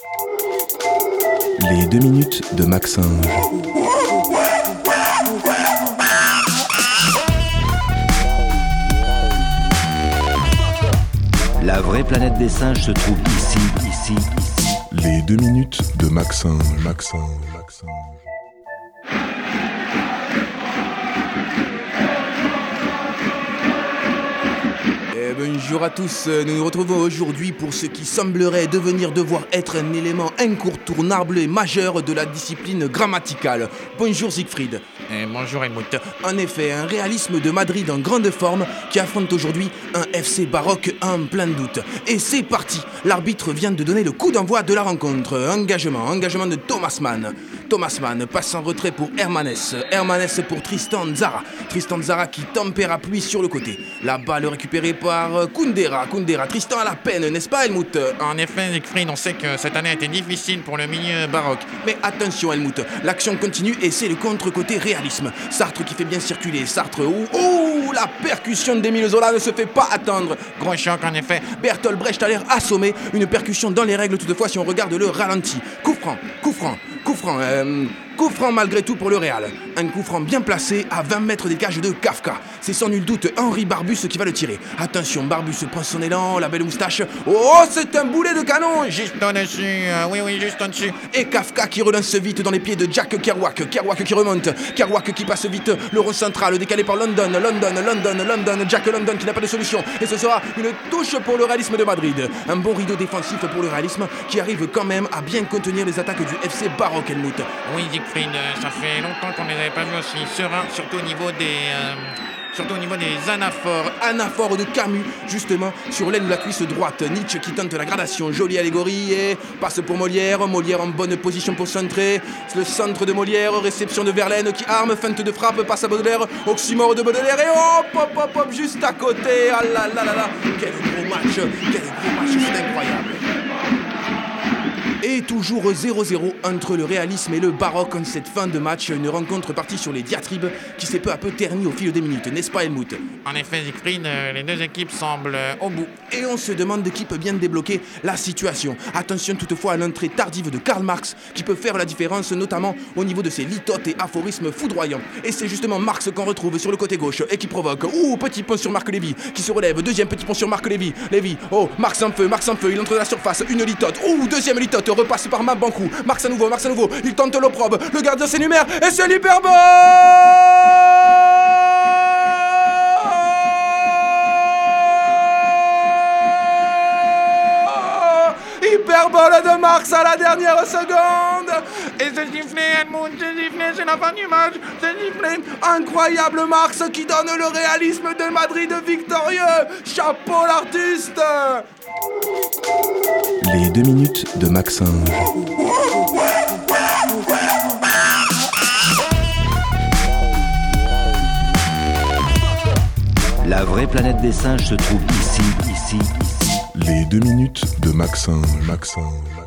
Les 2 minutes de Maxinge. La vraie planète des singes se trouve ici. Les 2 minutes de Maxinge. Bonjour à tous, nous nous retrouvons aujourd'hui pour ce qui semblerait devoir être un élément incontournable et majeur de la discipline grammaticale. Bonjour Siegfried. Bonjour Helmut. En effet, un réalisme de Madrid en grande forme qui affronte aujourd'hui un FC Baroque en plein doute. Et c'est parti, l'arbitre vient de donner le coup d'envoi de la rencontre. Engagement de Thomas Mann. Thomas Mann passe en retrait pour Hermanès pour Tristan Tzara qui tempère à pluie sur le côté. La balle récupérée par Koundera, Tristan à la peine, n'est-ce pas Helmut? En effet, Siegfried, on sait que cette année a été difficile pour le milieu baroque. Mais attention Helmut, l'action continue et c'est le contre-côté réalisme. Sartre qui fait bien circuler, la percussion d'Émile Zola ne se fait pas attendre. Gros choc en effet. Bertolt Brecht a l'air assommé, une percussion dans les règles toutefois si on regarde le ralenti. Coup franc malgré tout pour le Real. Un coup franc bien placé à 20 mètres des cages de Kafka. C'est sans nul doute Henri Barbus qui va le tirer. Attention, Barbus prend son élan, la belle moustache. Oh, c'est un boulet de canon. Juste au-dessus, oui, juste au-dessus. Et Kafka qui relance vite dans les pieds de Jack Kerouac. Kerouac qui remonte. Kerouac qui passe vite. Le rond central décalé par London. Jack London qui n'a pas de solution. Et ce sera une touche pour le réalisme de Madrid. Un bon rideau défensif pour le réalisme qui arrive quand même à bien contenir les attaques du FC Baroque, Helmut. Oui, Siegfried, ça fait longtemps qu'on ne les avait pas vus aussi sereins, surtout au niveau des anaphores. Anaphore de Camus, justement, sur l'aile de la cuisse droite. Nietzsche qui tente la gradation, jolie allégorie et passe pour Molière en bonne position pour centrer. Le centre de Molière, réception de Verlaine qui arme, feinte de frappe, passe à Baudelaire, oxymore de Baudelaire et hop, juste à côté. Ah là là là là, quel gros match, c'est incroyable. Et toujours 0-0 entre le réalisme et le baroque en cette fin de match, une rencontre partie sur les diatribes qui s'est peu à peu ternie au fil des minutes, n'est-ce pas Helmut? En effet, Siegfried, les deux équipes semblent au bout. Et on se demande qui peut bien débloquer la situation. Attention toutefois à l'entrée tardive de Karl Marx qui peut faire la différence, notamment au niveau de ses litotes et aphorismes foudroyants. Et c'est justement Marx qu'on retrouve sur le côté gauche et qui provoque. Petit pont sur Marc Lévy qui se relève, deuxième petit pont sur Marc Lévy. Marx en feu, il entre dans la surface, une litote, deuxième litote, repasse par Mabankou, Marx à nouveau, il tente l'opprobre, le gardien s'énumère et c'est l'hyperbole. Hyperbole de Marx à la dernière seconde. Et c'est sifflé, Helmut, c'est la fin du match, c'est sifflé. Incroyable Marx qui donne le réalisme de Madrid victorieux. Chapeau l'artiste. Les 2 minutes de Maxinge. La vraie planète des singes se trouve ici. Les 2 minutes de Maxinge.